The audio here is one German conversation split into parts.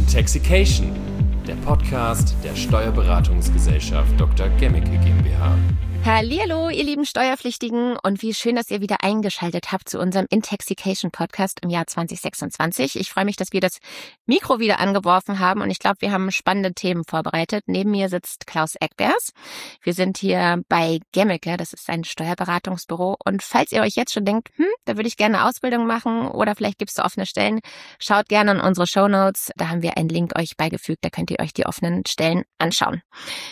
Intoxication, der Podcast der Steuerberatungsgesellschaft Dr. Gemmeke GmbH. Hallihallo, ihr lieben Steuerpflichtigen, und wie schön, dass ihr wieder eingeschaltet habt zu unserem Intoxication Podcast im Jahr 2026. Ich freue mich, dass wir das Mikro wieder angeworfen haben, und ich glaube, wir haben spannende Themen vorbereitet. Neben mir sitzt Klaus Eckbers. Wir sind hier bei Gemmeke, das ist ein Steuerberatungsbüro, und falls ihr euch jetzt schon denkt, da würde ich gerne eine Ausbildung machen oder vielleicht gibt es offene Stellen, schaut gerne in unsere Shownotes, da haben wir einen Link euch beigefügt, da könnt ihr euch die offenen Stellen anschauen.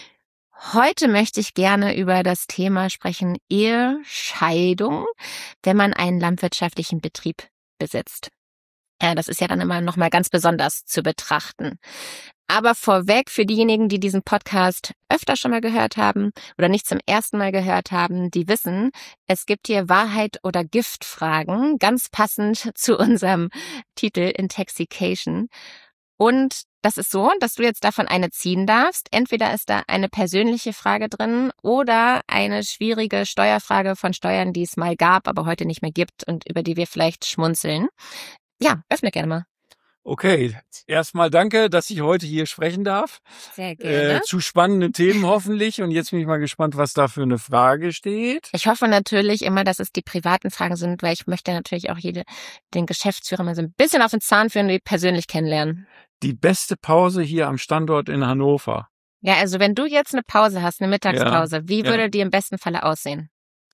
Heute möchte ich gerne über das Thema sprechen, Ehescheidung, wenn man einen landwirtschaftlichen Betrieb besitzt. Ja, das ist ja dann immer nochmal ganz besonders zu betrachten. Aber vorweg, für diejenigen, die diesen Podcast öfter schon mal gehört haben oder nicht zum ersten Mal gehört haben, die wissen, es gibt hier Wahrheit- oder Giftfragen, ganz passend zu unserem Titel Intoxication. Und das ist so, dass du jetzt davon eine ziehen darfst. Entweder ist da eine persönliche Frage drin oder eine schwierige Steuerfrage von Steuern, die es mal gab, aber heute nicht mehr gibt und über die wir vielleicht schmunzeln. Ja, öffne gerne mal. Okay, erstmal danke, dass ich heute hier sprechen darf. Sehr gerne. Zu spannenden Themen hoffentlich. Und jetzt bin ich mal gespannt, was da für eine Frage steht. Ich hoffe natürlich immer, dass es die privaten Fragen sind, weil ich möchte natürlich auch den Geschäftsführer mal so ein bisschen auf den Zahn führen und die persönlich kennenlernen. Die beste Pause hier am Standort in Hannover. Ja, also wenn du jetzt eine Pause hast, eine Mittagspause, wie würde die im besten Falle aussehen?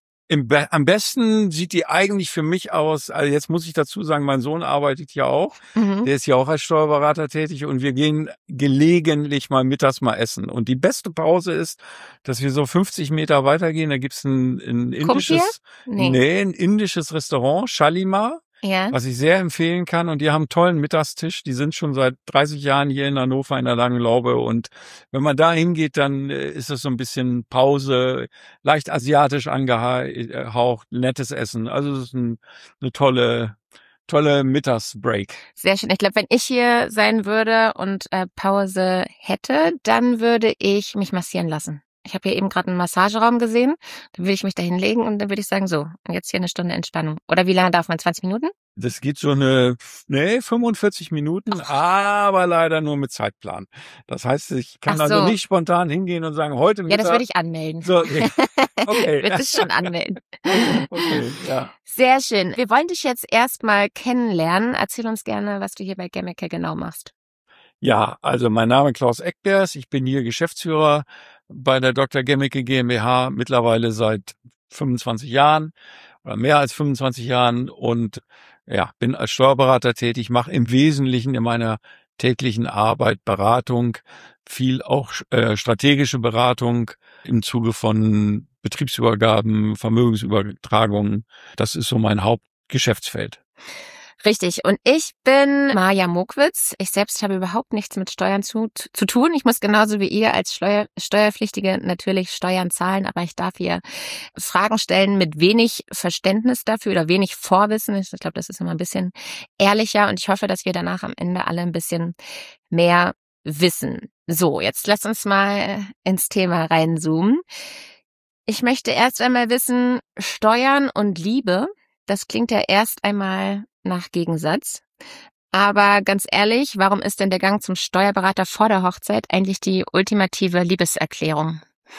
Am besten sieht die eigentlich für mich aus, also jetzt muss ich dazu sagen, mein Sohn arbeitet ja auch, der ist ja auch als Steuerberater tätig, und wir gehen gelegentlich mal mittags mal essen. Und die beste Pause ist, dass wir so 50 Meter weitergehen, da gibt's ein indisches, ein indisches Restaurant, Shalimar. Ja. Was ich sehr empfehlen kann. Und die haben einen tollen Mittagstisch. Die sind schon seit 30 Jahren hier in Hannover in der Langen Laube. Und wenn man da hingeht, dann ist es so ein bisschen Pause, leicht asiatisch angehaucht, nettes Essen. Also es ist eine tolle Mittagsbreak. Sehr schön. Ich glaube, wenn ich hier sein würde und Pause hätte, dann würde ich mich massieren lassen. Ich habe hier eben gerade einen Massageraum gesehen, dann würde ich mich da hinlegen und dann würde ich sagen, so, jetzt hier eine Stunde Entspannung. Oder wie lange darf man? 20 Minuten? Das geht so 45 Minuten, aber leider nur mit Zeitplan. Das heißt, ich kann also nicht spontan hingehen und sagen, heute Mittag. Ja, das würde ich anmelden. So, okay. Ich würde es schon anmelden. Okay, ja. Sehr schön. Wir wollen dich jetzt erstmal kennenlernen. Erzähl uns gerne, was du hier bei Gemmeke genau machst. Ja, also mein Name ist Klaus Eckbers. Ich bin hier Geschäftsführer bei der Dr. Gemmeke GmbH mittlerweile seit 25 Jahren oder mehr als 25 Jahren und bin als Steuerberater tätig, mache im Wesentlichen in meiner täglichen Arbeit Beratung, viel auch strategische Beratung im Zuge von Betriebsübergaben, Vermögensübertragungen. Das ist so mein Hauptgeschäftsfeld. Richtig. Und ich bin Maja Mokwitz. Ich selbst habe überhaupt nichts mit Steuern zu tun. Ich muss genauso wie ihr als Steuerpflichtige natürlich Steuern zahlen, aber ich darf hier Fragen stellen mit wenig Verständnis dafür oder wenig Vorwissen. Ich glaube, das ist immer ein bisschen ehrlicher, und ich hoffe, dass wir danach am Ende alle ein bisschen mehr wissen. So, jetzt lasst uns mal ins Thema reinzoomen. Ich möchte erst einmal wissen, Steuern und Liebe, das klingt ja erst einmal nach Gegensatz. Aber ganz ehrlich, warum ist denn der Gang zum Steuerberater vor der Hochzeit eigentlich die ultimative Liebeserklärung?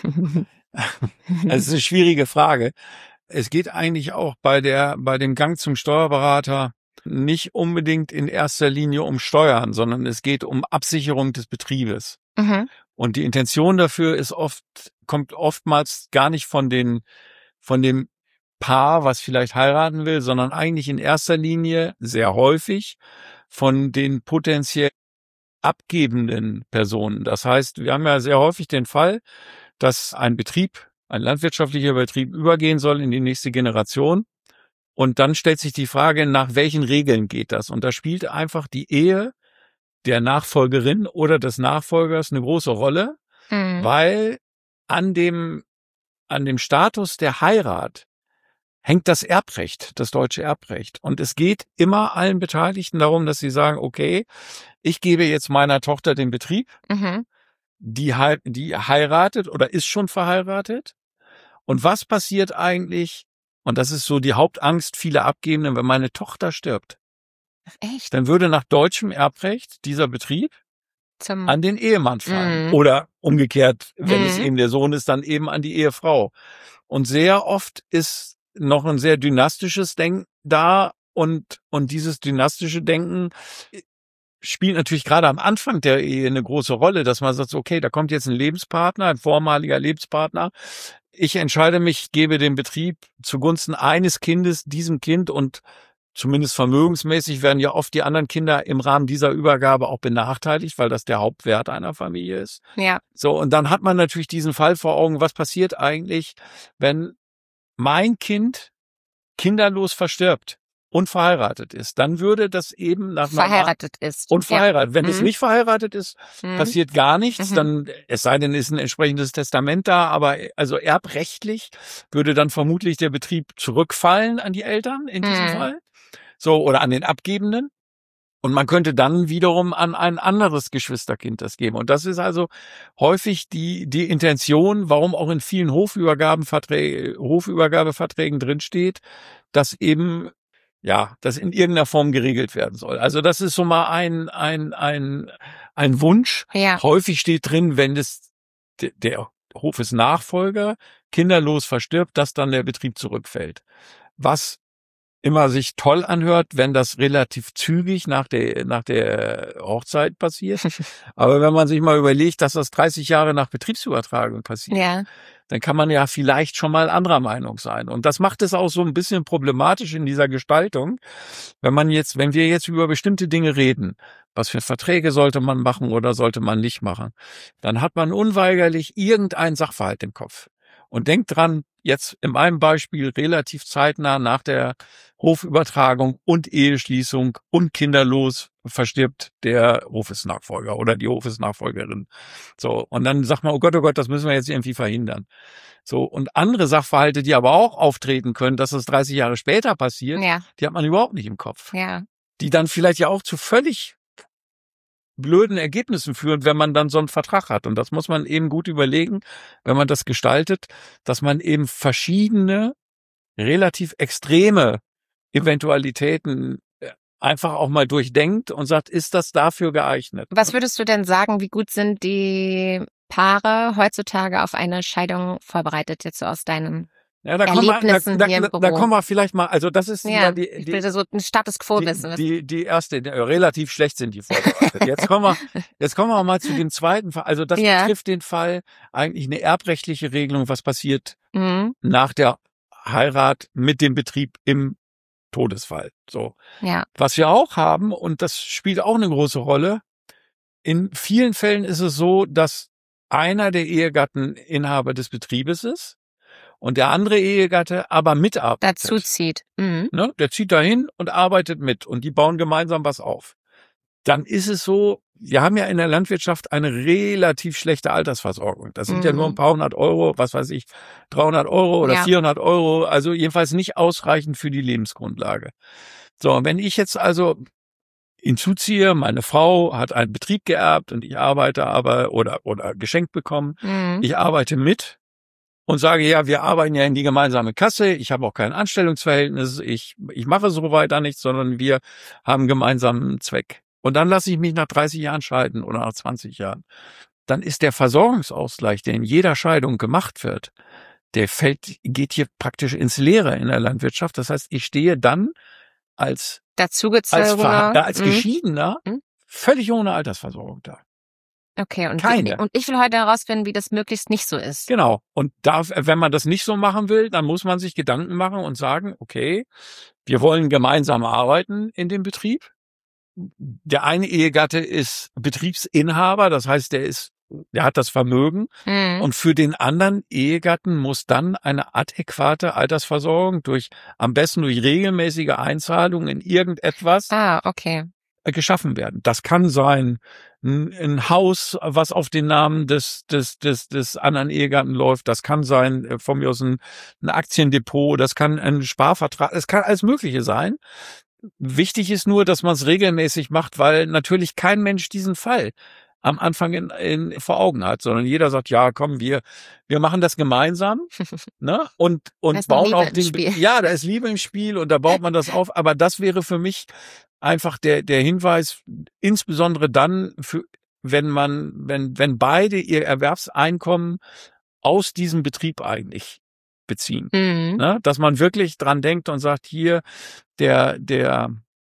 Das ist eine schwierige Frage. Es geht eigentlich auch bei dem Gang zum Steuerberater nicht unbedingt in erster Linie um Steuern, sondern es geht um Absicherung des Betriebes. Mhm. Und die Intention dafür kommt oftmals gar nicht von dem Paar, was vielleicht heiraten will, sondern eigentlich in erster Linie sehr häufig von den potenziell abgebenden Personen. Das heißt, wir haben ja sehr häufig den Fall, dass ein landwirtschaftlicher Betrieb übergehen soll in die nächste Generation. Und dann stellt sich die Frage, nach welchen Regeln geht das? Und da spielt einfach die Ehe der Nachfolgerin oder des Nachfolgers eine große Rolle, weil an dem Status der Heirat hängt das Erbrecht, das deutsche Erbrecht. Und es geht immer allen Beteiligten darum, dass sie sagen, okay, ich gebe jetzt meiner Tochter den Betrieb, die heiratet oder ist schon verheiratet. Und was passiert eigentlich, und das ist so die Hauptangst vieler Abgebenden, wenn meine Tochter stirbt? Echt? Dann würde nach deutschem Erbrecht dieser Betrieb an den Ehemann fallen. Mhm. Oder umgekehrt, wenn es Mhm. eben der Sohn ist, dann eben an die Ehefrau. Und sehr oft ist noch ein sehr dynastisches Denken da und dieses dynastische Denken spielt natürlich gerade am Anfang der Ehe eine große Rolle, dass man sagt, okay, da kommt jetzt ein Lebenspartner, ein vormaliger Lebenspartner. Ich entscheide mich, gebe den Betrieb zugunsten eines Kindes, diesem Kind, und zumindest vermögensmäßig werden ja oft die anderen Kinder im Rahmen dieser Übergabe auch benachteiligt, weil das der Hauptwert einer Familie ist. Ja. So, und dann hat man natürlich diesen Fall vor Augen, was passiert eigentlich, wenn mein Kind kinderlos verstirbt und verheiratet ist, dann würde das eben nach Verheiratet ist. und verheiratet. Ja. Wenn es nicht verheiratet ist, passiert gar nichts, Mhm. dann, es sei denn, ist ein entsprechendes Testament da, aber also erbrechtlich würde dann vermutlich der Betrieb zurückfallen an die Eltern in diesem Fall. So, oder an den Abgebenden. Und man könnte dann wiederum an ein anderes Geschwisterkind das geben. Und das ist also häufig die Intention, warum auch in vielen Hofübergabeverträgen drinsteht, dass eben, ja, das in irgendeiner Form geregelt werden soll. Also das ist so mal ein Wunsch. Ja. Häufig steht drin, wenn der Hofesnachfolger kinderlos verstirbt, dass dann der Betrieb zurückfällt. Was immer sich toll anhört, wenn das relativ zügig nach der Hochzeit passiert. Aber wenn man sich mal überlegt, dass das 30 Jahre nach Betriebsübertragung passiert, Ja. dann kann man ja vielleicht schon mal anderer Meinung sein. Und das macht es auch so ein bisschen problematisch in dieser Gestaltung, wenn wir jetzt über bestimmte Dinge reden, was für Verträge sollte man machen oder sollte man nicht machen, dann hat man unweigerlich irgendeinen Sachverhalt im Kopf. Und denkt dran, jetzt in meinem Beispiel relativ zeitnah nach der Hofübertragung und Eheschließung und kinderlos verstirbt der Hofesnachfolger oder die Hofesnachfolgerin. So, und dann sagt man, oh Gott, das müssen wir jetzt irgendwie verhindern. So, und andere Sachverhalte, die aber auch auftreten können, dass es 30 Jahre später passiert, Ja. die hat man überhaupt nicht im Kopf. Ja. Die dann vielleicht ja auch zu völlig blöden Ergebnissen führen, wenn man dann so einen Vertrag hat. Und das muss man eben gut überlegen, wenn man das gestaltet, dass man eben verschiedene, relativ extreme Eventualitäten einfach auch mal durchdenkt und sagt, ist das dafür geeignet? Was würdest du denn sagen, wie gut sind die Paare heutzutage auf eine Scheidung vorbereitet, jetzt so aus deinem Ja, da Erlebnissen hier im da Büro? kommen wir vielleicht mal, also das ist Ja, ja ich will so einen Status Quo wissen. die erste, relativ schlecht sind die vorbereitet. Jetzt kommen wir mal zu dem zweiten Fall. Also das Ja. betrifft den Fall eigentlich eine erbrechtliche Regelung, was passiert Mhm. nach der Heirat mit dem Betrieb im Todesfall. So. Ja. Was wir auch haben, und das spielt auch eine große Rolle, in vielen Fällen ist es so, dass einer der Ehegatten Inhaber des Betriebes ist und der andere Ehegatte aber mitarbeitet. Dazu zieht. Mhm. Ne? Der zieht dahin und arbeitet mit und die bauen gemeinsam was auf. Dann ist es so, wir haben ja in der Landwirtschaft eine relativ schlechte Altersversorgung. Das sind ja nur ein paar hundert Euro, was weiß ich, 300 Euro oder 400 Euro, also jedenfalls nicht ausreichend für die Lebensgrundlage. So, und wenn ich jetzt also hinzuziehe, meine Frau hat einen Betrieb geerbt und ich arbeite aber oder geschenkt bekommen, ich arbeite mit und sage, ja, wir arbeiten ja in die gemeinsame Kasse, ich habe auch kein Anstellungsverhältnis, ich mache so weiter nichts, sondern wir haben gemeinsamen Zweck. Und dann lasse ich mich nach 30 Jahren scheiden oder nach 20 Jahren. Dann ist der Versorgungsausgleich, der in jeder Scheidung gemacht wird, geht hier praktisch ins Leere in der Landwirtschaft. Das heißt, ich stehe dann als Geschiedener völlig ohne Altersversorgung da. Okay, und Keine. Und ich will heute herausfinden, wie das möglichst nicht so ist. Genau. Und wenn man das nicht so machen will, dann muss man sich Gedanken machen und sagen, okay, wir wollen gemeinsam arbeiten in dem Betrieb. Der eine Ehegatte ist Betriebsinhaber, das heißt, der hat das Vermögen. Und für den anderen Ehegatten muss dann eine adäquate Altersversorgung am besten durch regelmäßige Einzahlungen in irgendetwas geschaffen werden. Das kann sein ein Haus, was auf den Namen des anderen Ehegatten läuft. Das kann sein von mir aus ein Aktiendepot. Das kann ein Sparvertrag. Es kann alles Mögliche sein. Wichtig ist nur, dass man es regelmäßig macht, weil natürlich kein Mensch diesen Fall am Anfang vor Augen hat, sondern jeder sagt, ja, komm, wir machen das gemeinsam, ne? Und bauen auch da ist Liebe im Spiel und da baut man das auf. Aber das wäre für mich einfach der Hinweis, insbesondere dann wenn beide ihr Erwerbseinkommen aus diesem Betrieb eigentlich beziehen. Ne? Dass man wirklich dran denkt und sagt, hier, derjenige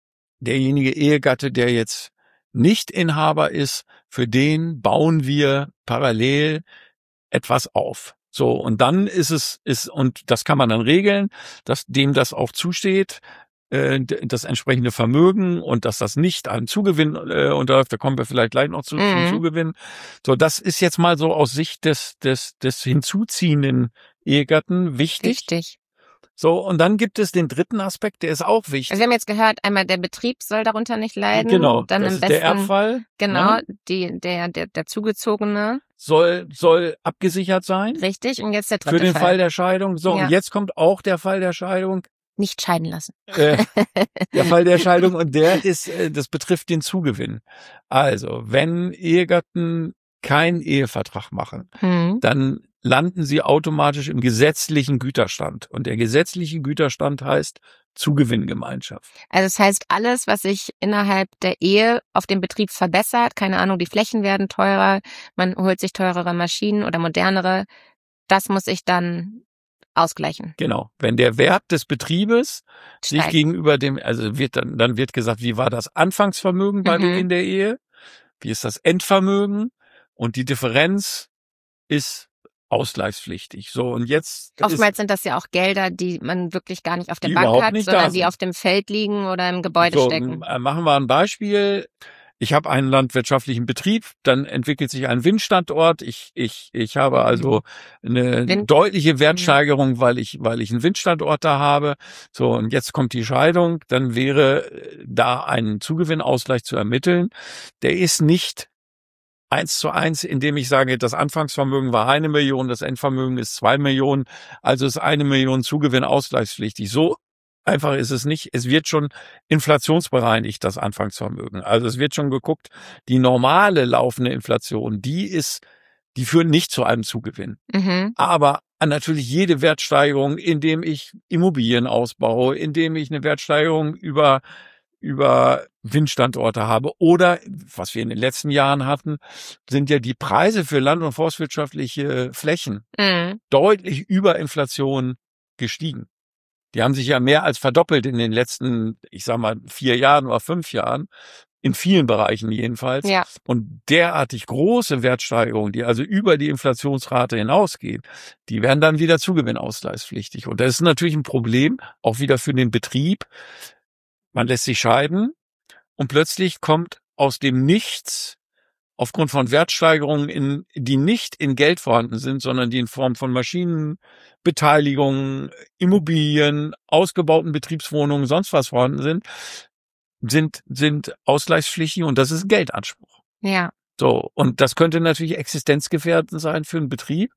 Ehegatte, der jetzt nicht Inhaber ist, für den bauen wir parallel etwas auf. So, und dann und das kann man dann regeln, dass dem das auch zusteht, das entsprechende Vermögen, und dass das nicht einem Zugewinn unterläuft, da kommen wir vielleicht gleich noch zum Zugewinn. So, das ist jetzt mal so aus Sicht des hinzuziehenden Ehegatten wichtig. So, und dann gibt es den dritten Aspekt, der ist auch wichtig. Also wir haben jetzt gehört, einmal der Betrieb soll darunter nicht leiden. Genau, dann das im ist besten, der Erbfall. Genau, ne? der Zugezogene. Soll abgesichert sein. Richtig, und jetzt der dritte Für den Fall der Scheidung. So, und jetzt kommt auch der Fall der Scheidung. Nicht scheiden lassen. Der Fall der Scheidung, und das betrifft den Zugewinn. Also, wenn Ehegatten keinen Ehevertrag machen, dann landen sie automatisch im gesetzlichen Güterstand. Und der gesetzliche Güterstand heißt Zugewinngemeinschaft. Also das heißt, alles, was sich innerhalb der Ehe auf dem Betrieb verbessert, keine Ahnung, die Flächen werden teurer, man holt sich teurere Maschinen oder modernere, das muss ich dann ausgleichen. Genau. Wenn der Wert des Betriebes Steigt. sich gegenüber dann wird gesagt, wie war das Anfangsvermögen bei Beginn der Ehe? Wie ist das Endvermögen? Und die Differenz ist ausgleichspflichtig. So, und jetzt oftmals sind das ja auch Gelder, die man wirklich gar nicht auf der die Bank überhaupt hat, nicht sondern da die sind. auf dem Feld liegen oder im Gebäude stecken. Machen wir ein Beispiel. Ich habe einen landwirtschaftlichen Betrieb, dann entwickelt sich ein Windstandort. Ich habe also eine deutliche Wertsteigerung, weil ich einen Windstandort da habe. So, und jetzt kommt die Scheidung, dann wäre da ein Zugewinnausgleich zu ermitteln. Der ist nicht 1:1, indem ich sage, das Anfangsvermögen war 1 Million, das Endvermögen ist 2 Millionen, also ist 1 Million Zugewinn ausgleichspflichtig. So einfach ist es nicht. Es wird schon inflationsbereinigt, das Anfangsvermögen. Also es wird schon geguckt, die normale laufende Inflation, die führt nicht zu einem Zugewinn. Aber natürlich jede Wertsteigerung, indem ich Immobilien ausbaue, indem ich eine Wertsteigerung über Windstandorte habe, oder, was wir in den letzten Jahren hatten, sind ja die Preise für land- und forstwirtschaftliche Flächen deutlich über Inflation gestiegen. Die haben sich ja mehr als verdoppelt in den letzten, ich sag mal, 4 Jahren oder 5 Jahren. In vielen Bereichen jedenfalls. Ja. Und derartig große Wertsteigerungen, die also über die Inflationsrate hinausgehen, die werden dann wieder zugewinnausgleichspflichtig. Und das ist natürlich ein Problem, auch wieder für den Betrieb. Man lässt sich scheiden und plötzlich kommt aus dem Nichts, aufgrund von Wertsteigerungen, die nicht in Geld vorhanden sind, sondern die in Form von Maschinen, Beteiligungen, Immobilien, ausgebauten Betriebswohnungen, sonst was vorhanden sind ausgleichspflichtig, und das ist ein Geldanspruch. Ja. So, und das könnte natürlich existenzgefährdend sein für einen Betrieb,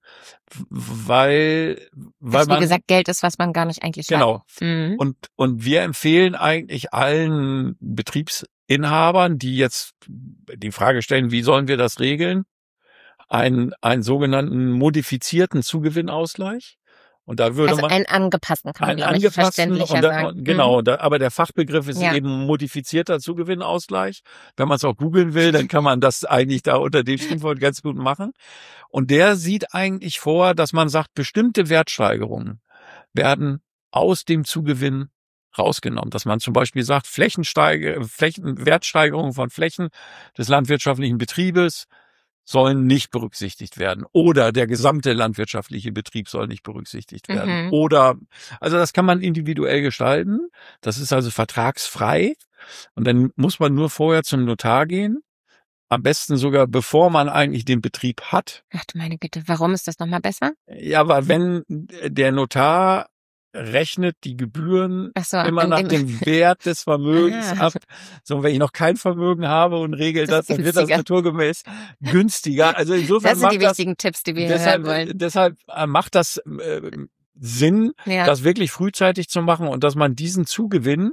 weil Das, wie man, gesagt, Geld ist, was man gar nicht eigentlich genau. hat. Und wir empfehlen eigentlich allen Betriebsinhabern, die jetzt die Frage stellen, wie sollen wir das regeln? Einen sogenannten modifizierten Zugewinnausgleich. Und da würde man einen angepassten, kann man, glaube ich, angepassten, verständlicher sagen. Genau, aber der Fachbegriff ist eben modifizierter Zugewinnausgleich. Wenn man es auch googeln will, dann kann man das eigentlich da unter dem Stichwort ganz gut machen. Und der sieht eigentlich vor, dass man sagt, bestimmte Wertsteigerungen werden aus dem Zugewinn rausgenommen. Dass man zum Beispiel sagt, Wertsteigerungen von Flächen des landwirtschaftlichen Betriebes sollen nicht berücksichtigt werden, oder der gesamte landwirtschaftliche Betrieb soll nicht berücksichtigt werden. Oder, also das kann man individuell gestalten. Das ist also vertragsfrei. Und dann muss man nur vorher zum Notar gehen. Am besten sogar, bevor man eigentlich den Betrieb hat. Ach du meine Güte, warum ist das nochmal besser? Ja, aber wenn der Notar rechnet die Gebühren immer nach dem Wert des Vermögens ab. So, wenn ich noch kein Vermögen habe und regel das, dann wird das naturgemäß günstiger. Also insofern das sind die wichtigen Tipps, die wir hier hören wollen. Deshalb macht das Sinn, das wirklich frühzeitig zu machen, und dass man diesen Zugewinn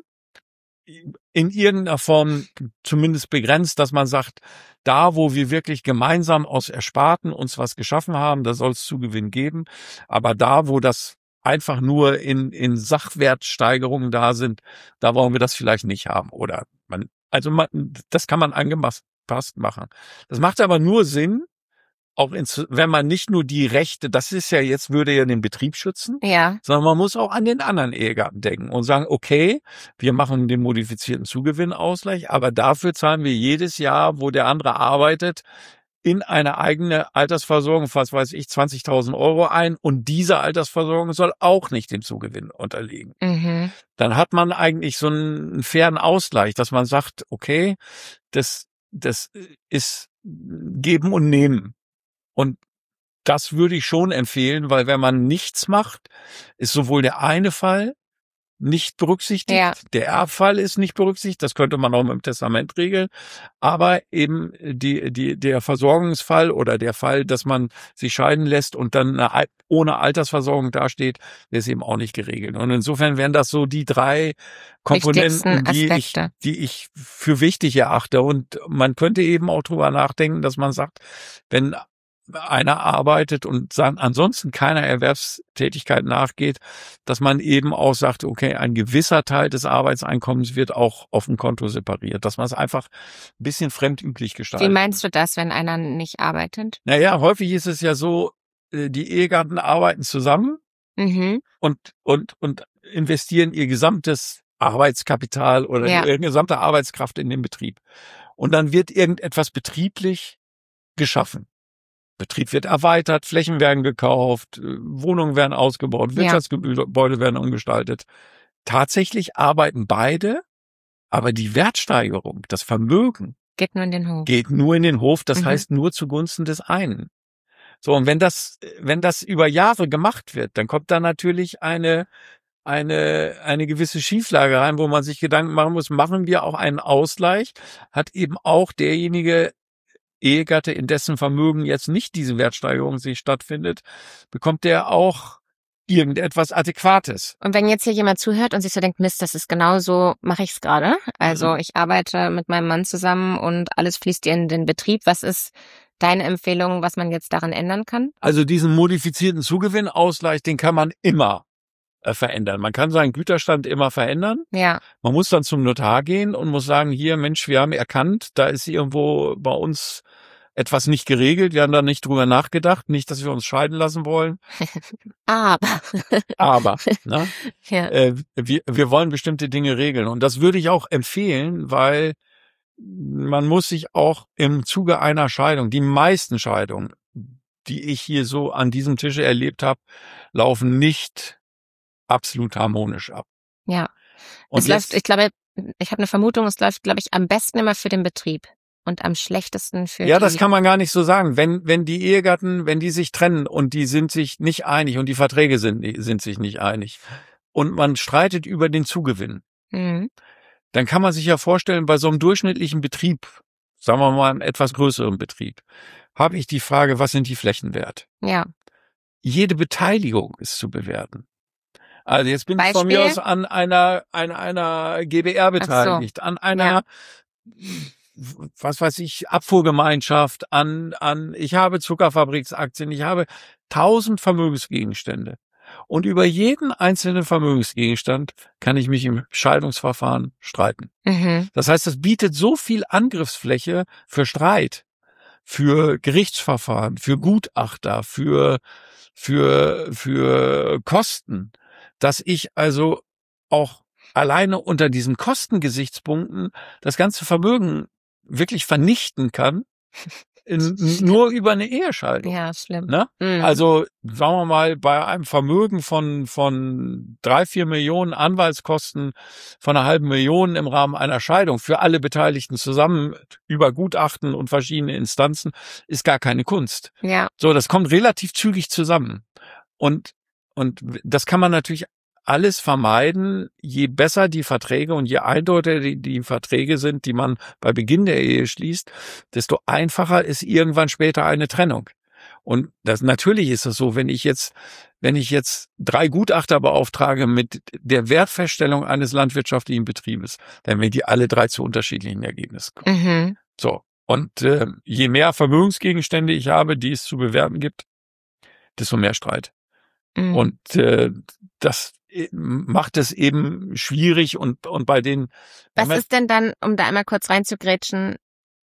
in irgendeiner Form zumindest begrenzt, dass man sagt, da, wo wir wirklich gemeinsam aus Ersparten uns was geschaffen haben, da soll es Zugewinn geben. Aber da, wo das einfach nur in Sachwertsteigerungen da sind, da wollen wir das vielleicht nicht haben. Oder das kann man angepasst passt, machen. Das macht aber nur Sinn, auch wenn man nicht nur die Rechte, das ist ja jetzt, würde ja den Betrieb schützen, Ja. sondern man muss auch an den anderen Ehegatten denken und sagen, okay, wir machen den modifizierten Zugewinnausgleich, aber dafür zahlen wir jedes Jahr, wo der andere arbeitet, in eine eigene Altersversorgung, was weiß ich, 20.000 € ein, und diese Altersversorgung soll auch nicht dem Zugewinn unterliegen. Mhm. Dann hat man eigentlich so einen fairen Ausgleich, dass man sagt, okay, das ist Geben und Nehmen. Und das würde ich schon empfehlen, weil wenn man nichts macht, ist sowohl der eine Fall nicht berücksichtigt, Ja. der Erbfall ist nicht berücksichtigt, das könnte man auch mit dem Testament regeln, aber eben der Versorgungsfall oder der Fall, dass man sich scheiden lässt und dann ohne Altersversorgung dasteht, ist eben auch nicht geregelt. Und insofern wären das so die 3 Komponenten, die ich für wichtig erachte. Und man könnte eben auch drüber nachdenken, dass man sagt, wenn einer arbeitet und ansonsten keiner Erwerbstätigkeit nachgeht, dass man eben auch sagt, okay, ein gewisser Teil des Arbeitseinkommens wird auch auf dem Konto separiert, dass man es einfach ein bisschen fremdüblich gestaltet. Wie meinst du das, wenn einer nicht arbeitet? Naja, häufig ist es ja so, die Ehegatten arbeiten zusammen und investieren ihr gesamtes Arbeitskapital oder ihre gesamte Arbeitskraft in den Betrieb. Und dann wird irgendetwas betrieblich geschaffen. Betrieb wird erweitert, Flächen werden gekauft, Wohnungen werden ausgebaut, Wirtschaftsgebäude werden umgestaltet. Tatsächlich arbeiten beide, aber die Wertsteigerung, das Vermögen geht nur in den Hof. Das heißt nur zugunsten des einen. So, und wenn das über Jahre gemacht wird, dann kommt da natürlich eine gewisse Schieflage rein, wo man sich Gedanken machen muss, machen wir auch einen Ausgleich, hat eben auch derjenige Ehegatte, in dessen Vermögen jetzt nicht diese Wertsteigerung sich stattfindet, bekommt der auch irgendetwas Adäquates. Und wenn jetzt hier jemand zuhört und sich so denkt, Mist, das ist genau so, mache ich es gerade. Also ich arbeite mit meinem Mann zusammen und alles fließt in den Betrieb. Was ist deine Empfehlung, was man jetzt daran ändern kann? Also diesen modifizierten Zugewinnausgleich, den kann man immer verändern. Man kann seinen Güterstand immer verändern. Ja. Man muss dann zum Notar gehen und muss sagen, hier, Mensch, wir haben erkannt, da ist irgendwo bei uns etwas nicht geregelt. Wir haben da nicht drüber nachgedacht. Nicht, dass wir uns scheiden lassen wollen. Aber, ne? Ja. Wir wollen bestimmte Dinge regeln. Und das würde ich auch empfehlen, weil man muss sich auch im Zuge einer Scheidung, die meisten Scheidungen, die ich hier so an diesem Tische erlebt habe, laufen nicht absolut harmonisch ab. Ja. Und ich habe eine Vermutung, es läuft, glaube ich, am besten immer für den Betrieb und am schlechtesten für das kann man gar nicht so sagen. Wenn die Ehegatten, wenn die sich trennen und die sind sich nicht einig und die Verträge sind sich nicht einig und man streitet über den Zugewinn, dann kann man sich ja vorstellen, bei so einem durchschnittlichen Betrieb, sagen wir mal einem etwas größeren Betrieb, habe ich die Frage, was sind die Flächen wert? Ja. Jede Beteiligung ist zu bewerten. Also jetzt bin ich von mir aus an einer GbR beteiligt, an einer, was weiß ich, Abfuhrgemeinschaft, ich habe Zuckerfabriksaktien, ich habe 1000 Vermögensgegenstände. Und über jeden einzelnen Vermögensgegenstand kann ich mich im Scheidungsverfahren streiten. Das heißt, es bietet so viel Angriffsfläche für Streit, für Gerichtsverfahren, für Gutachter, für Kosten, dass ich also auch alleine unter diesen Kostengesichtspunkten das ganze Vermögen wirklich vernichten kann, nur über eine Ehescheidung. Ja, schlimm. Ne? Also sagen wir mal, bei einem Vermögen von 3-4 Millionen Anwaltskosten von 500.000 im Rahmen einer Scheidung für alle Beteiligten zusammen über Gutachten und verschiedene Instanzen ist gar keine Kunst. Ja. So, das kommt relativ zügig zusammen. Und das kann man natürlich alles vermeiden, je besser die Verträge und je eindeutiger die Verträge sind, die man bei Beginn der Ehe schließt, desto einfacher ist irgendwann später eine Trennung. Und natürlich ist es so, wenn ich jetzt 3 Gutachter beauftrage mit der Wertfeststellung eines landwirtschaftlichen Betriebes, dann werden die alle 3 zu unterschiedlichen Ergebnissen kommen. So. Und je mehr Vermögensgegenstände ich habe, die es zu bewerten gibt, desto mehr Streit. Und das macht es eben schwierig und bei den... Was ist denn dann, um da einmal kurz reinzugrätschen,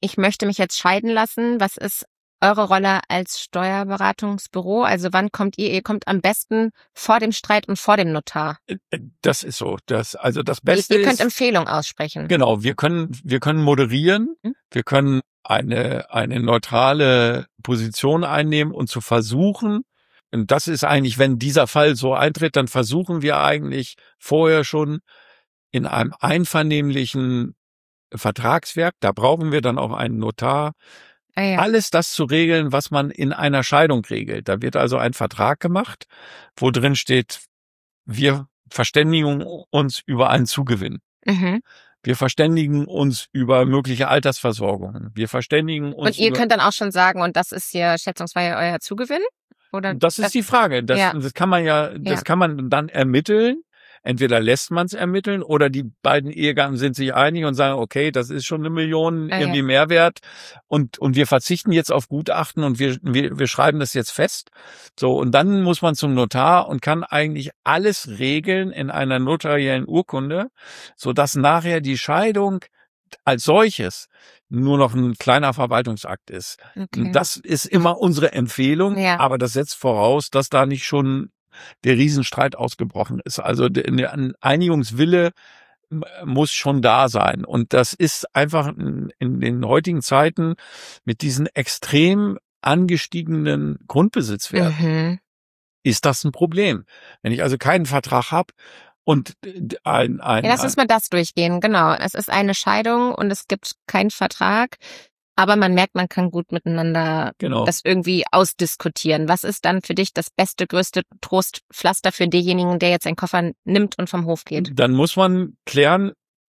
ich möchte mich jetzt scheiden lassen. Was ist eure Rolle als Steuerberatungsbüro? Also wann kommt ihr? Ihr kommt am besten vor dem Streit und vor dem Notar. Das ist so. Das Beste Ihr könnt ist, Empfehlungen aussprechen. genau, wir können moderieren, wir können eine neutrale Position einnehmen und zu versuchen, und das ist eigentlich, wenn dieser Fall so eintritt, dann versuchen wir eigentlich vorher schon in einem einvernehmlichen Vertragswerk, da brauchen wir dann auch einen Notar, alles das zu regeln, was man in einer Scheidung regelt. Da wird also ein Vertrag gemacht, wo drin steht, wir verständigen uns über einen Zugewinn. Mhm. Wir verständigen uns über mögliche Altersversorgungen. Wir verständigen uns. Und ihr könnt dann auch schon sagen, und das ist hier schätzungsweise euer Zugewinn? Oder das ist die Frage. Das kann man kann man dann ermitteln. Entweder lässt man es ermitteln oder die beiden Ehegatten sind sich einig und sagen, okay, das ist schon 1 Million irgendwie Mehrwert und wir verzichten jetzt auf Gutachten und wir schreiben das jetzt fest. So, und dann muss man zum Notar und kann eigentlich alles regeln in einer notariellen Urkunde, sodass nachher die Scheidung als solches nur noch ein kleiner Verwaltungsakt ist. Okay. Das ist immer unsere Empfehlung, aber das setzt voraus, dass da nicht schon der Riesenstreit ausgebrochen ist. Also ein Einigungswille muss schon da sein. Und das ist einfach in den heutigen Zeiten mit diesen extrem angestiegenen Grundbesitzwerten ist das ein Problem. Wenn ich also keinen Vertrag habe und lass uns mal das durchgehen. Genau. Es ist eine Scheidung und es gibt keinen Vertrag. Aber man merkt, man kann gut miteinander das irgendwie ausdiskutieren. Was ist dann für dich das beste, größte Trostpflaster für denjenigen, der jetzt einen Koffer nimmt und vom Hof geht? Dann muss man klären,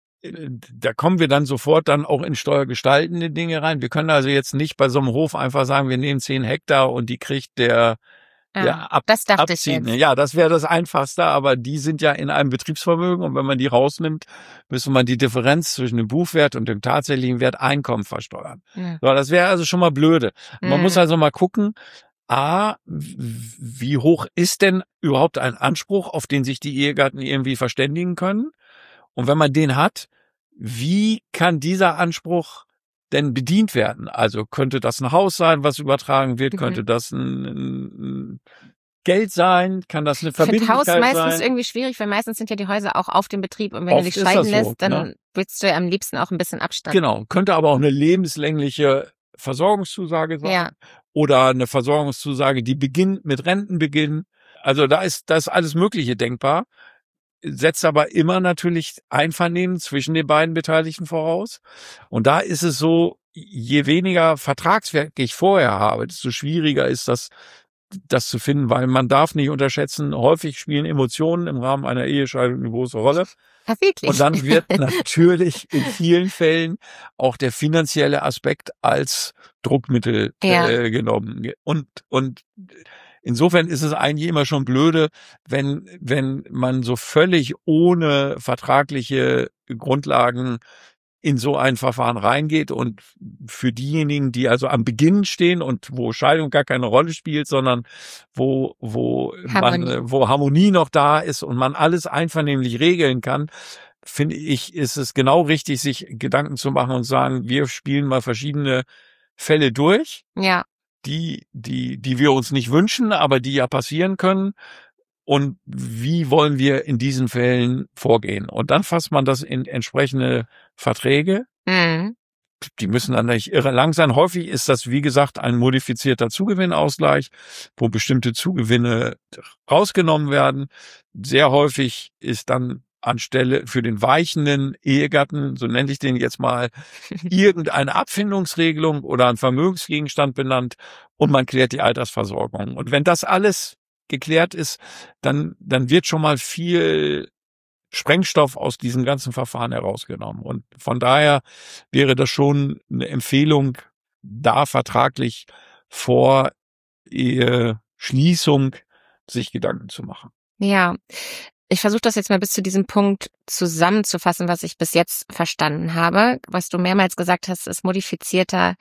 da kommen wir dann sofort dann auch in steuergestaltende Dinge rein. Wir können also jetzt nicht bei so einem Hof einfach sagen, wir nehmen 10 Hektar und die kriegt der das dachte abziehen. ich jetzt. Ja, das wäre das Einfachste, aber die sind ja in einem Betriebsvermögen und wenn man die rausnimmt, müsste man die Differenz zwischen dem Buchwert und dem tatsächlichen Wert Einkommen versteuern. Ja. So, das wäre also schon mal blöde. Man muss also mal gucken, wie hoch ist denn überhaupt ein Anspruch, auf den sich die Ehegatten irgendwie verständigen können? Und wenn man den hat, wie kann dieser Anspruch denn bedient werden? Also könnte das ein Haus sein, was übertragen wird? Könnte das ein Geld sein? Kann das eine Verbindlichkeit sein? Ich finde Haus meistens irgendwie schwierig, weil meistens sind ja die Häuser auch auf dem Betrieb. Und wenn du dich scheiden lässt, dann willst du ja am liebsten auch ein bisschen Abstand. Genau. Könnte aber auch eine lebenslängliche Versorgungszusage sein. Ja. Oder eine Versorgungszusage, die beginnt mit Rentenbeginn. Also da ist alles Mögliche denkbar. Setzt aber immer natürlich Einvernehmen zwischen den beiden Beteiligten voraus. Und da ist es so, je weniger Vertragswerk ich vorher habe, desto schwieriger ist das zu finden, weil man darf nicht unterschätzen, häufig spielen Emotionen im Rahmen einer Ehescheidung eine große Rolle. Ja, wirklich. Und dann wird natürlich in vielen Fällen auch der finanzielle Aspekt als Druckmittel genommen. Und insofern ist es eigentlich immer schon blöde, wenn man so völlig ohne vertragliche Grundlagen in so ein Verfahren reingeht und für diejenigen, die also am Beginn stehen und wo Scheidung gar keine Rolle spielt, sondern wo Harmonie noch da ist und man alles einvernehmlich regeln kann, finde ich, ist es genau richtig, sich Gedanken zu machen und sagen, wir spielen mal verschiedene Fälle durch. Ja. Die wir uns nicht wünschen, aber die ja passieren können. Und wie wollen wir in diesen Fällen vorgehen? Und dann fasst man das in entsprechende Verträge. Die müssen dann nicht irre lang sein. Häufig ist das, wie gesagt, ein modifizierter Zugewinnausgleich, wo bestimmte Zugewinne rausgenommen werden. Sehr häufig ist dann anstelle für den weichenden Ehegatten, so nenne ich den jetzt mal, irgendeine Abfindungsregelung oder ein Vermögensgegenstand benannt und man klärt die Altersversorgung. Und wenn das alles geklärt ist, dann wird schon mal viel Sprengstoff aus diesem ganzen Verfahren herausgenommen. Und von daher wäre das schon eine Empfehlung, da vertraglich vor Eheschließung sich Gedanken zu machen. Ja. Ich versuche das jetzt mal bis zu diesem Punkt zusammenzufassen, was ich bis jetzt verstanden habe. Was du mehrmals gesagt hast, ist modifizierter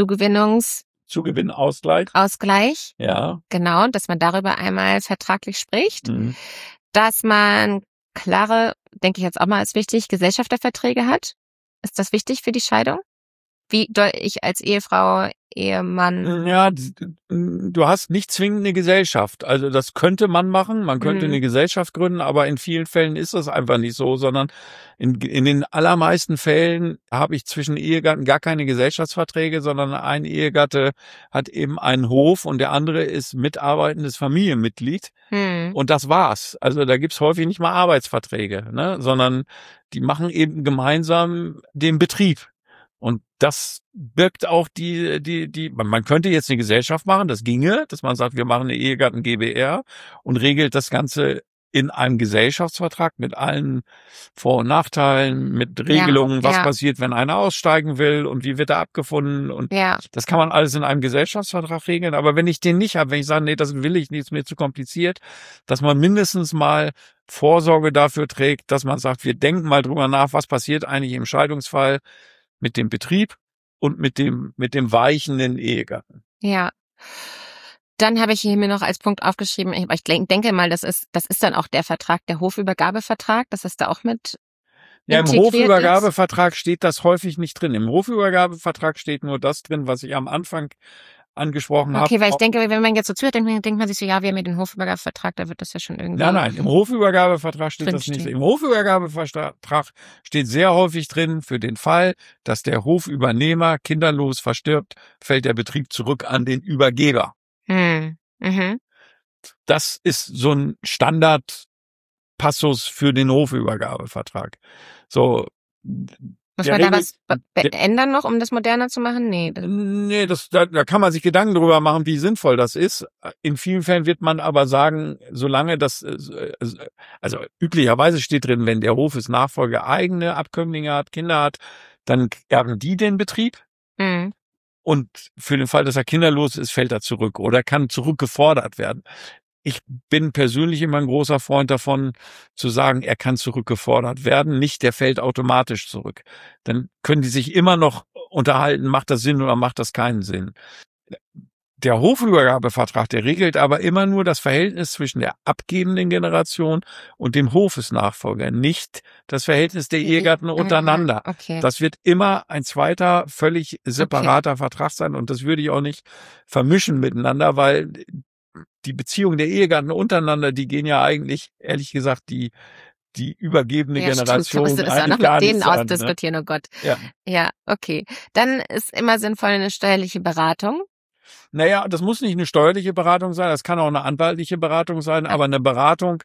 Zugewinnausgleich. Ja. Genau, dass man darüber einmal vertraglich spricht. Dass man klare, denke ich jetzt auch mal als wichtig, Gesellschafterverträge hat. Ist das wichtig für die Scheidung? Wie ich als Ehefrau, Ehemann. Ja, du hast nicht zwingend eine Gesellschaft. Also das könnte man machen, man könnte eine Gesellschaft gründen, aber in vielen Fällen ist das einfach nicht so, sondern in den allermeisten Fällen habe ich zwischen Ehegatten gar keine Gesellschaftsverträge, sondern ein Ehegatte hat eben einen Hof und der andere ist mitarbeitendes Familienmitglied. Und das war's. Also da gibt's häufig nicht mal Arbeitsverträge, ne, sondern die machen eben gemeinsam den Betrieb. Und das birgt auch man könnte jetzt eine Gesellschaft machen, das ginge, dass man sagt, wir machen eine Ehegatten GbR und regelt das Ganze in einem Gesellschaftsvertrag mit allen Vor- und Nachteilen, mit Regelungen, was passiert, wenn einer aussteigen will und wie wird er abgefunden und das kann man alles in einem Gesellschaftsvertrag regeln. Aber wenn ich den nicht habe, wenn ich sage, nee, das will ich nicht, ist mir zu kompliziert, dass man mindestens mal Vorsorge dafür trägt, dass man sagt, wir denken mal drüber nach, was passiert eigentlich im Scheidungsfall mit dem Betrieb und mit dem weichenden Ehegatten. Ja. Dann habe ich hier mir noch als Punkt aufgeschrieben, ich denke mal, das ist dann auch der Vertrag, der Hofübergabevertrag, dass das da auch mit ja, im Hofübergabevertrag steht das häufig nicht drin. Im Hofübergabevertrag steht nur das drin, was ich am Anfang angesprochen habe. Okay, weil ich denke, wenn man jetzt so zuhört, denkt man sich so, ja, wir haben ja den Hofübergabevertrag, da wird das ja schon irgendwie... Nein, im Hofübergabevertrag steht das nicht. Im Hofübergabevertrag steht sehr häufig drin, für den Fall, dass der Hofübernehmer kinderlos verstirbt, fällt der Betrieb zurück an den Übergeber. Das ist so ein Standardpassus für den Hofübergabevertrag. So... Muss man da was ändern noch, um das moderner zu machen? Nee, da kann man sich Gedanken drüber machen, wie sinnvoll das ist. In vielen Fällen wird man aber sagen, solange das, also üblicherweise steht drin, wenn der Hofesnachfolger eigene Abkömmlinge hat, Kinder hat, dann erben die den Betrieb. Und für den Fall, dass er kinderlos ist, fällt er zurück oder kann zurückgefordert werden. Ich bin persönlich immer ein großer Freund davon, zu sagen, er kann zurückgefordert werden, nicht der fällt automatisch zurück. Dann können die sich immer noch unterhalten, macht das Sinn oder macht das keinen Sinn. Der Hofübergabevertrag, der regelt aber immer nur das Verhältnis zwischen der abgebenden Generation und dem Hofesnachfolger, nicht das Verhältnis der Ehegatten untereinander. Okay. Das wird immer ein zweiter, völlig separater Vertrag sein und das würde ich auch nicht vermischen miteinander, weil die Beziehungen der Ehegatten untereinander, die gehen ja eigentlich, ehrlich gesagt, die übergebene Generation stimmt, das eigentlich auch noch gar mit denen nichts an, ausdiskutieren, ne? Oh Gott. Ja. Ja, okay. Dann ist immer sinnvoll eine steuerliche Beratung. Naja, das muss nicht eine steuerliche Beratung sein, das kann auch eine anwaltliche Beratung sein, aber eine Beratung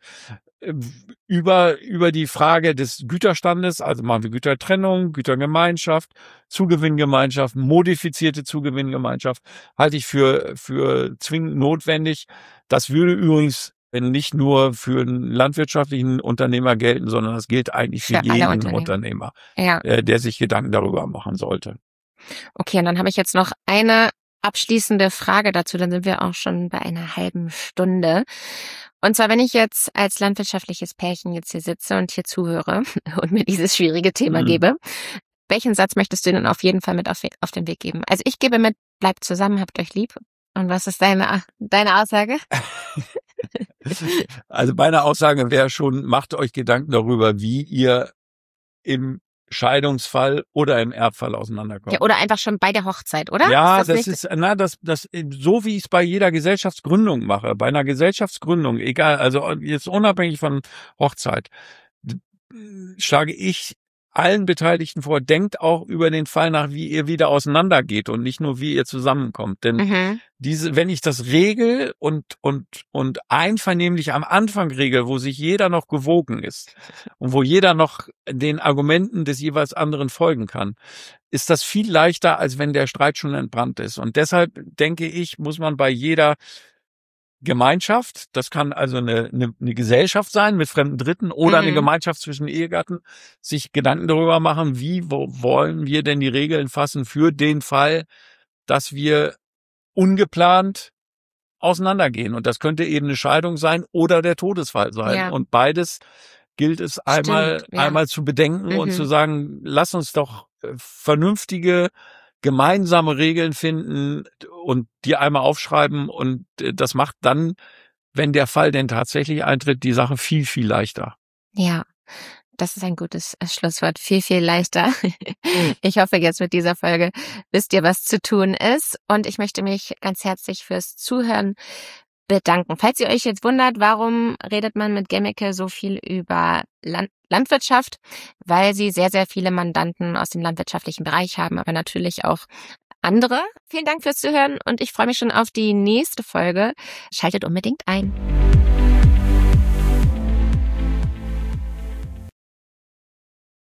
über die Frage des Güterstandes, also machen wir Gütertrennung, Gütergemeinschaft, Zugewinngemeinschaft, modifizierte Zugewinngemeinschaft, halte ich für zwingend notwendig. Das würde übrigens nicht nur für einen landwirtschaftlichen Unternehmer gelten, sondern das gilt eigentlich für jeden Unternehmer, der sich Gedanken darüber machen sollte. Okay, und dann habe ich jetzt noch eine abschließende Frage dazu, dann sind wir auch schon bei einer halben Stunde. Und zwar, wenn ich jetzt als landwirtschaftliches Pärchen jetzt hier sitze und hier zuhöre und mir dieses schwierige Thema gebe, welchen Satz möchtest du denn auf jeden Fall mit auf den Weg geben? Also ich gebe mit, bleibt zusammen, habt euch lieb. Und was ist deine Aussage? Also meine Aussage wäre schon, macht euch Gedanken darüber, wie ihr im Scheidungsfall oder im Erbfall auseinanderkommt. Ja, oder einfach schon bei der Hochzeit, oder? Ja, das ist so wie ich es bei jeder Gesellschaftsgründung mache. Bei einer Gesellschaftsgründung, egal, also jetzt unabhängig von Hochzeit, schlage ich allen Beteiligten vor, denkt auch über den Fall nach, wie ihr wieder auseinandergeht und nicht nur, wie ihr zusammenkommt. Denn wenn ich das regel und einvernehmlich am Anfang regel, wo sich jeder noch gewogen ist und wo jeder noch den Argumenten des jeweils anderen folgen kann, ist das viel leichter, als wenn der Streit schon entbrannt ist. Und deshalb denke ich, muss man bei jeder Gemeinschaft, das kann also eine Gesellschaft sein mit fremden Dritten oder eine Gemeinschaft zwischen Ehegatten, sich Gedanken darüber machen, wo wollen wir denn die Regeln fassen für den Fall, dass wir ungeplant auseinandergehen. Und das könnte eben eine Scheidung sein oder der Todesfall sein. Ja. Und beides gilt es einmal zu bedenken und zu sagen, lass uns doch vernünftige gemeinsame Regeln finden und die einmal aufschreiben und das macht dann, wenn der Fall denn tatsächlich eintritt, die Sache viel, viel leichter. Ja, Das ist ein gutes Schlusswort. Viel, viel leichter. Ich hoffe, jetzt mit dieser Folge wisst ihr, was zu tun ist. Und ich möchte mich ganz herzlich fürs Zuhören bedanken. Falls ihr euch jetzt wundert, warum redet man mit Gemmeke so viel über Landwirtschaft? Weil sie sehr, sehr viele Mandanten aus dem landwirtschaftlichen Bereich haben, aber natürlich auch andere. Vielen Dank fürs Zuhören und ich freue mich schon auf die nächste Folge. Schaltet unbedingt ein.